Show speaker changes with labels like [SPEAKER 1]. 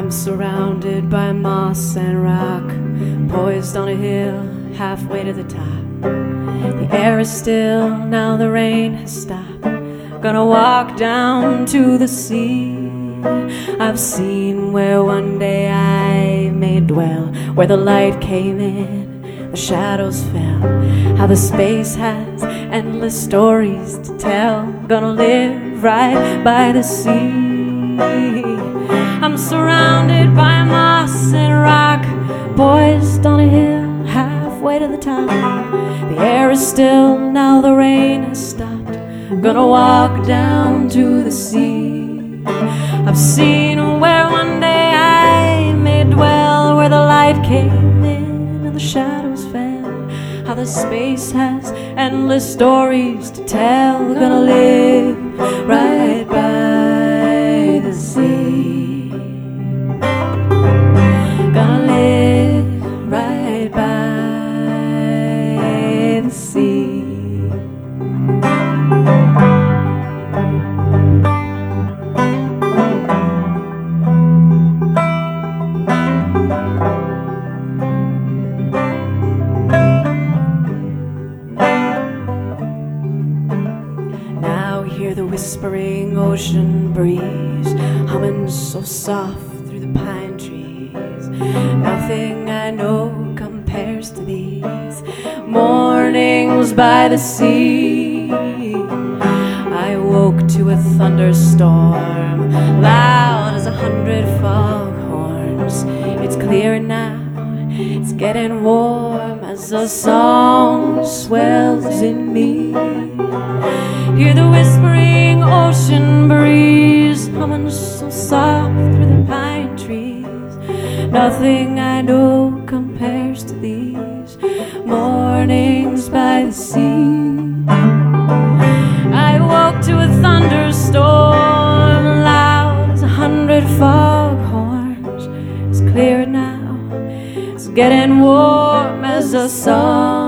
[SPEAKER 1] I'm surrounded by moss and rock, poised on a hill halfway to the top. The air is still, now the rain has stopped. Gonna walk down to the sea. I've seen where one day I may dwell, where the light came in, the shadows fell, how the space has endless stories to tell. Gonna live right by the sea. I'm surrounded by moss and rock, poised on a hill halfway to the top. The air is still, now the rain has stopped. Gonna walk down to the sea. I've seen where one day I may dwell, where the light came in and the shadows fell, how the space has endless stories to tell. Gonna live right by the sea. Gonna live right by the sea. Whispering ocean breeze, humming so soft through the pine trees. Nothing I know compares to these mornings by the sea. I woke to a thunderstorm, loud as 100 foghorns. It's clear now, it's getting warm as the song swells in me. Hear the whispering ocean breeze, humming so soft through the pine trees. Nothing I know compares to these mornings by the sea. I woke to a thunderstorm, loud as 100 foghorns. It's clear now, it's getting warm as the sun